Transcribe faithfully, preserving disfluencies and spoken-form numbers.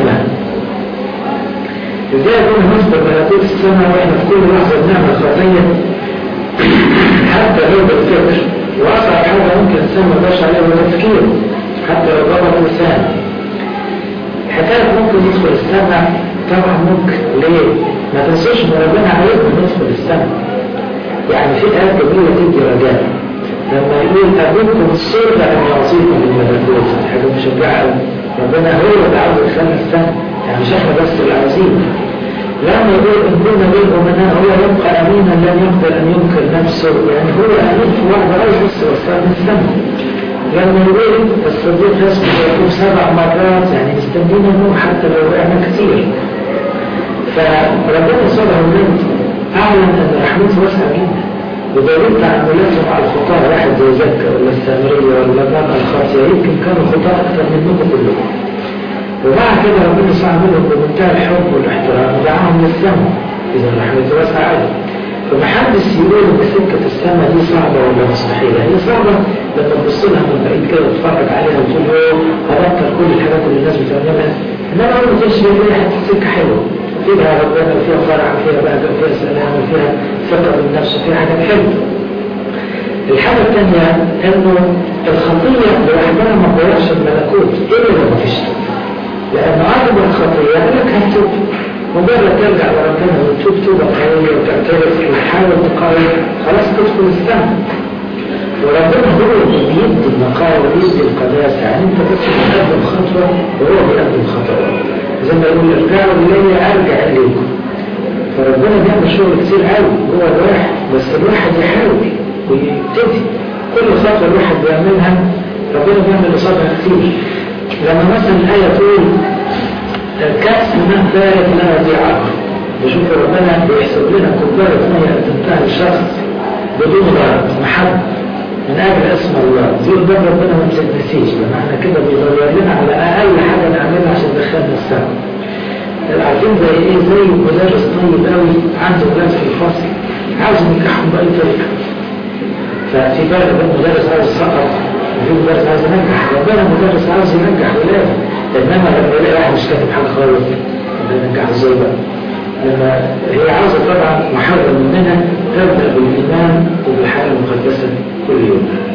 السماء. ازاي يكون مصدر ملكوت السماء واحنا في كل لحظة بنعمل خطية حتى لو بالفكر؟ واصعب حاجة ممكن الانسان ما يقدرش عليها هو تفكيره حتى لو ضرب لسان. حكاية ممكن يدخل السماء طبعا ممكن ليه؟ ما تنسوش ان ربنا عايزنا ندخل السماء. يعني في آيات جميلة تدي رجاء لما يقول أبوكم السر أن يعطيكم الملكوت، حاجة مشجعة. ربنا هو اللي عاوز يخلي السماء، يعني مش احنا بس اللي عاوزين. لما يقول إن كنا بالأمناء هو يبقى أمينا لن يقدر أن ينكر نفسه، يعني هو أمين في واحد عاوز بس وصل السماء. لما يقول الصديق يسمع يقول سبع مرات، يعني مستنينا نوح حتى لو وقعنا كتير. فربنا صلى الله أعلن أن رحمته واسعة جدا، ودليل تعاملاته مع الخطاة واحد زي زكا ولا السامرية ولا باب الخاطئة يمكن كانوا خطاة أكثر منكم كلهم، ومع كده ربنا صعب منهم بمنتهى الحب والاحترام ودعاهم للسماء. إذا رحمته واسعة عادي. فمحدش يقول إن سكة السماء دي صعبة ولا مستحيلة. هي صعبة لما تبص لها من بعيد كده وتتفرج عليها وتقول له هبطل كل الحاجات اللي الناس بتعملها، إنما أول ما تمشي فيها حتة سكة حلوة فيها ربنا وفيها فرع وفيها بهجة وفيها سلام وفيها ثقة بالنفس وفيها حاجات حلوة. الحاجة الثانية إنه الخطية لوحدها ما تضيعش الملكوت إلا لو ما فيش توبة، لأن أعظم الخطية إنك هتتوب. مجرد ترجع لربنا وتشوف توبة قوية وتعترف وتحاول تقاوم خلاص تدخل السماء. وربنا هو اللي بيدي النقاوة ويدي القداسة، يعني أنت بس بتقدم خطوة وهو بيقدم خطوة. زي ما يقول ارجعوا إلي أرجع إليكم. فربنا بيعمل شغل كتير قوي هو الواحد، بس الواحد يحاول ويبتدي. كل خطوة الواحد بيعملها ربنا بيعمل قصادها كتير. لما مثلا الآية تقول كأس ماء بارد لا يضيع، بشوف ربنا بيحسب لنا كوباية مية تنتهي الشخص بدون غرض محب من أجل اسم الله. دي قدام ربنا ما بتتنسيش، لما احنا كده بيغير لنا على أقل حاجة نعملها عشان دخلنا السماء. عارفين زي ايه؟ زي مدرس طيب قوي عنده ولاد في الفصل عاوز ينجحهم بأي طريقة. ففي فرق بين مدرس عاوز يسقط وفي مدرس عاوز ينجح. ربنا مدرس عاوز ينجح ولاده، انما لما يلاقي واحد مش كاتب حاجة خالص ينجح ازاي بقى؟ لما هي عاوزة طبعا محاولة مننا تبدأ بالإيمان وبالحياة المقدسة كل يوم.